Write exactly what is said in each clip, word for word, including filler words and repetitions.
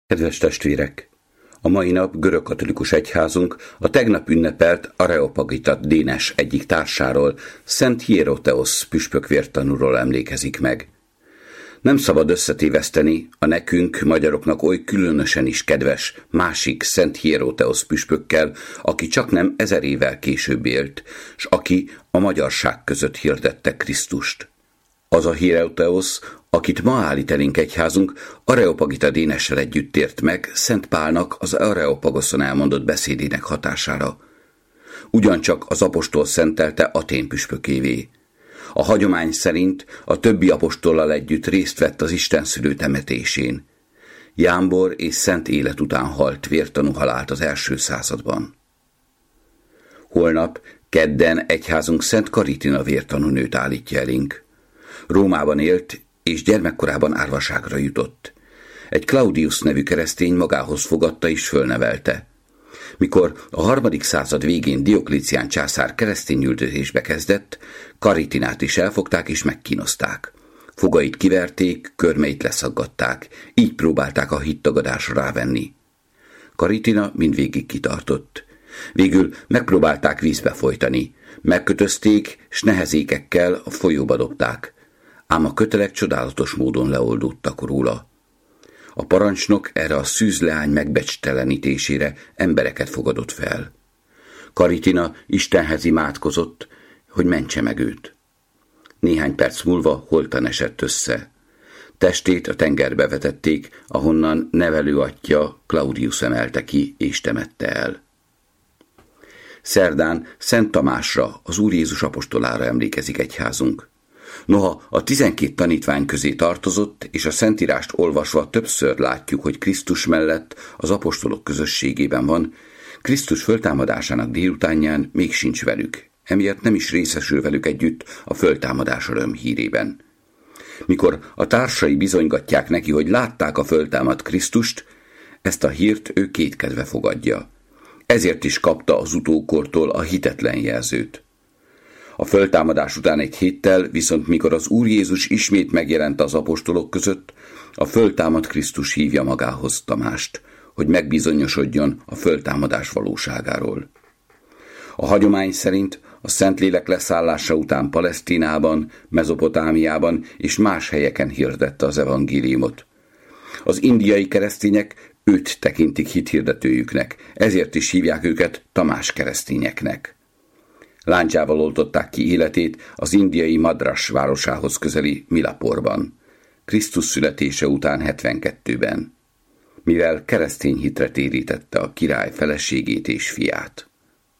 Kedves testvérek! A mai nap görögkatolikus egyházunk a tegnap ünnepelt Areopagita Dénes egyik társáról, Szent Hieroteosz püspök vértanúról emlékezik meg. Nem szabad összetéveszteni a nekünk, magyaroknak oly különösen is kedves másik Szent Hieroteosz püspökkel, aki csaknem ezer évvel később élt, s aki a magyarság között hirdette Krisztust. Az a Hieroteosz, akit ma állít elénk egyházunk, Areopagita Dénessel együtt tért meg Szent Pálnak az Areopagoszon elmondott beszédének hatására. Ugyancsak az apostol szentelte Atén püspökévé. A hagyomány szerint a többi apostollal együtt részt vett az istenszülő temetésén. Jámbor és szent élet után halt vértanú halált az első században. Holnap, kedden egyházunk Szent Karitina vértanúnőt állítja elénk. Rómában élt, és gyermekkorában árvaságra jutott. Egy Claudius nevű keresztény magához fogadta és fölnevelte. Mikor a harmadik század végén Dioklécián császár keresztényüldözésbe kezdett, Karitinát is elfogták és megkínozták. Fogait kiverték, körmeit leszaggatták, így próbálták a hittagadásra rávenni. Karitina mindvégig kitartott. Végül megpróbálták vízbe folytani, megkötözték, s nehezékekkel a folyóba dobták. Ám a kötelek csodálatos módon leoldódtak róla. A parancsnok erre a szűzleány megbecstelenítésére embereket fogadott fel. Karitina Istenhez imádkozott, hogy mentse meg őt. Néhány perc múlva holtan esett össze. Testét a tengerbe vetették, ahonnan nevelőatyja Claudius emelte ki és temette el. Szerdán Szent Tamásra, az Úr Jézus apostolára emlékezik egyházunk. Noha a tizenkét tanítvány közé tartozott, és a Szentírást olvasva többször látjuk, hogy Krisztus mellett az apostolok közösségében van, Krisztus föltámadásának délutánján még sincs velük, emiatt nem is részesül velük együtt a föltámadás örömhírében. Mikor a társai bizonygatják neki, hogy látták a föltámadt Krisztust, ezt a hírt ő kétkedve fogadja. Ezért is kapta az utókortól a hitetlen jelzőt. A föltámadás után egy héttel, viszont mikor az Úr Jézus ismét megjelent az apostolok között, a föltámadt Krisztus hívja magához Tamást, hogy megbizonyosodjon a föltámadás valóságáról. A hagyomány szerint a Szentlélek leszállása után Palesztinában, Mezopotámiában és más helyeken hirdette az evangéliumot. Az indiai keresztények őt tekintik hithirdetőjüknek, ezért is hívják őket Tamás keresztényeknek. Lándzsával oltották ki életét az indiai Madras városához közeli Milaporban, Krisztus születése után hetvenkettőben, mivel keresztény hitre térítette a király feleségét és fiát.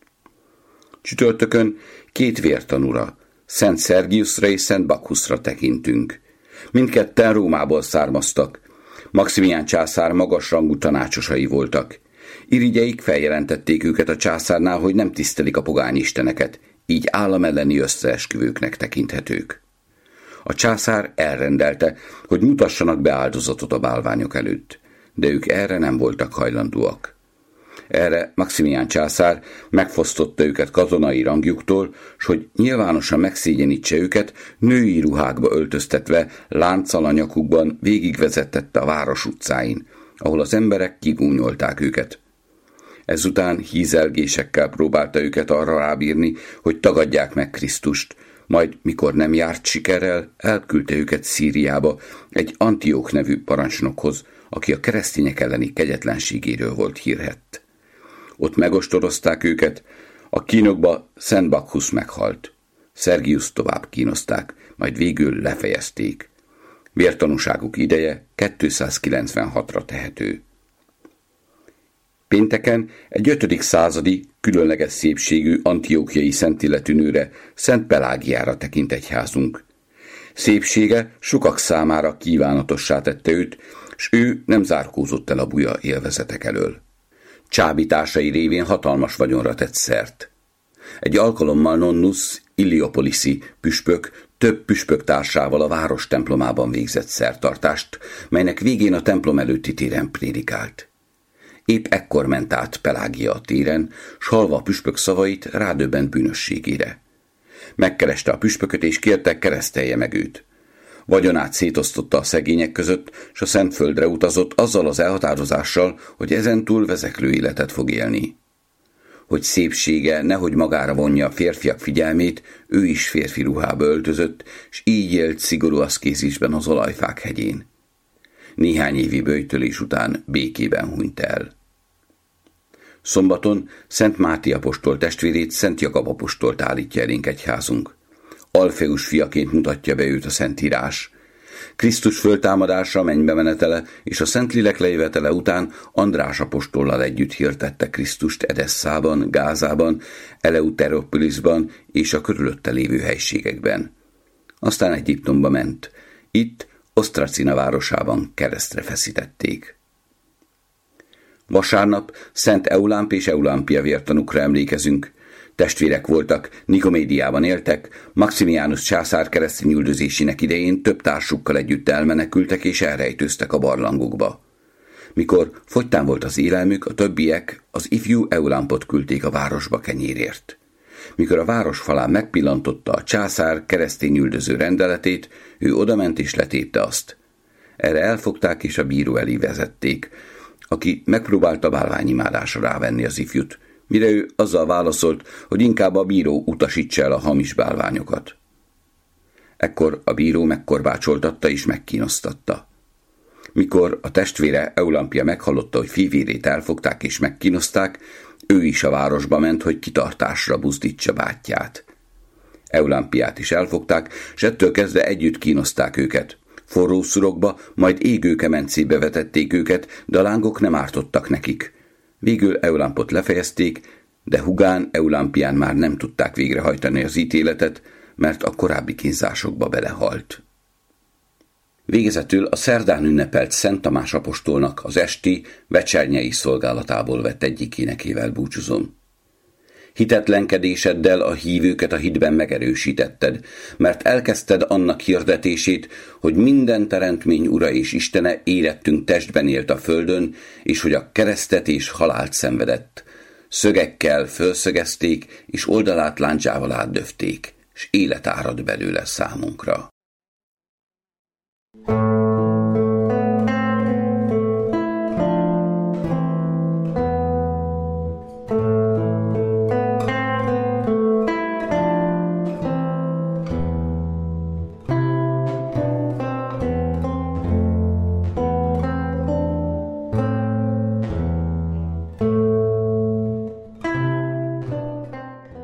Csütörtökön két vértanúra, Szent Szergiusra és Szent Bakhuszra tekintünk. Mindketten Rómából származtak. Maximián császár magasrangú tanácsosai voltak. Irigyeik feljelentették őket a császárnál, hogy nem tisztelik a pogány isteneket, így állam elleni összeesküvőknek tekinthetők. A császár elrendelte, hogy mutassanak be áldozatot a bálványok előtt, de ők erre nem voltak hajlandóak. Erre Maximián császár megfosztotta őket katonai rangjuktól, s hogy nyilvánosan megszégyenítse őket, női ruhákba öltöztetve, lánccal a nyakukban végigvezettette a város utcáin, ahol az emberek kigúnyolták őket. Ezután hízelgésekkel próbálta őket arra rábírni, hogy tagadják meg Krisztust, majd mikor nem járt sikerrel, elküldte őket Szíriába egy Antiók nevű parancsnokhoz, aki a keresztények elleni kegyetlenségéről volt hírhedt. Ott megostorozták őket, a kínokba Szent Bakhusz meghalt. Szergiuszt tovább kínozták, majd végül lefejezték. Vértanúságuk ideje kétszázkilencvenhatra tehető. Pénteken egy ötödik századi, különleges szépségű antiókiai szentilletű nőre, Szent Pelágiára tekint egyházunk. Szépsége sokak számára kívánatossá tette őt, s ő nem zárkózott el a buja élvezetek elől. Csábításai révén hatalmas vagyonra tett szert. Egy alkalommal Nonnus Illiopoliszi püspök több püspök társával a város templomában végzett szertartást, melynek végén a templom előtti téren prédikált. Épp ekkor ment át Pelágia a téren, s hallva a püspök szavait rádöbbent bűnösségére. Megkereste a püspököt és kérte, keresztelje meg őt. Vagyonát szétosztotta a szegények között, s a Szentföldre utazott azzal az elhatározással, hogy ezentúl vezeklő életet fog élni. Hogy szépsége nehogy magára vonja a férfiak figyelmét, ő is férfi ruhába öltözött, s így élt szigorú aszkézisben az olajfák hegyén. Néhány évi böjtölés után békében hunyt el. Szombaton Szent Máté apostol testvérét, Szent Jakab apostolt állítja elénk egyházunk. Alfeus fiaként mutatja be őt a Szentírás. Krisztus föltámadása, mennybe menetele és a Szentlélek lejövetele után András apostollal együtt hirdette Krisztust Edesszában, Gázában, Eleuteropolisban és a körülötte lévő helységekben. Aztán Egyiptomba ment. Itt, Osztracina városában keresztre feszítették. Vasárnap Szent Eulámp és Eulámpia vértanúkra emlékezünk. Testvérek voltak, Nikomédiában éltek, Maximiánus császár keresztényüldözésének idején több társukkal együtt elmenekültek és elrejtőztek a barlangokba. Mikor fogytán volt az élelmük, a többiek az ifjú Eulámpot küldték a városba kenyérért. Mikor a város falán megpillantotta a császár keresztényüldöző rendeletét, ő odament és letépte azt. Erre elfogták és a bíró elé vezették, aki megpróbálta bálványimádásra rávenni az ifjút, mire ő azzal válaszolt, hogy inkább a bíró utasítsa el a hamis bálványokat. Ekkor a bíró megkorbácsoltatta és megkínoztatta. Mikor a testvére Eulámpia meghallotta, hogy fivérét elfogták és megkínozták, ő is a városba ment, hogy kitartásra buzdítsa bátyját. Eulámpiát is elfogták, s ettől kezdve együtt kínozták őket. Forró szurokba, majd égő kemencébe vetették őket, de a lángok nem ártottak nekik. Végül Eulámpot lefejezték, de hugán Eulámpián már nem tudták végrehajtani az ítéletet, mert a korábbi kínzásokba belehalt. Végezetül a szerdán ünnepelt Szent Tamás apostolnak az esti, vecsernyei szolgálatából vett egyik énekével búcsúzom. Hitetlenkedéseddel a hívőket a hitben megerősítetted, mert elkezdted annak hirdetését, hogy minden teremtmény ura és istene érettünk testben élt a földön, és hogy a keresztet és halált szenvedett. Szögekkel fölszögezték, és oldalát lándzsával átdöfték, s élet árad belőle számunkra.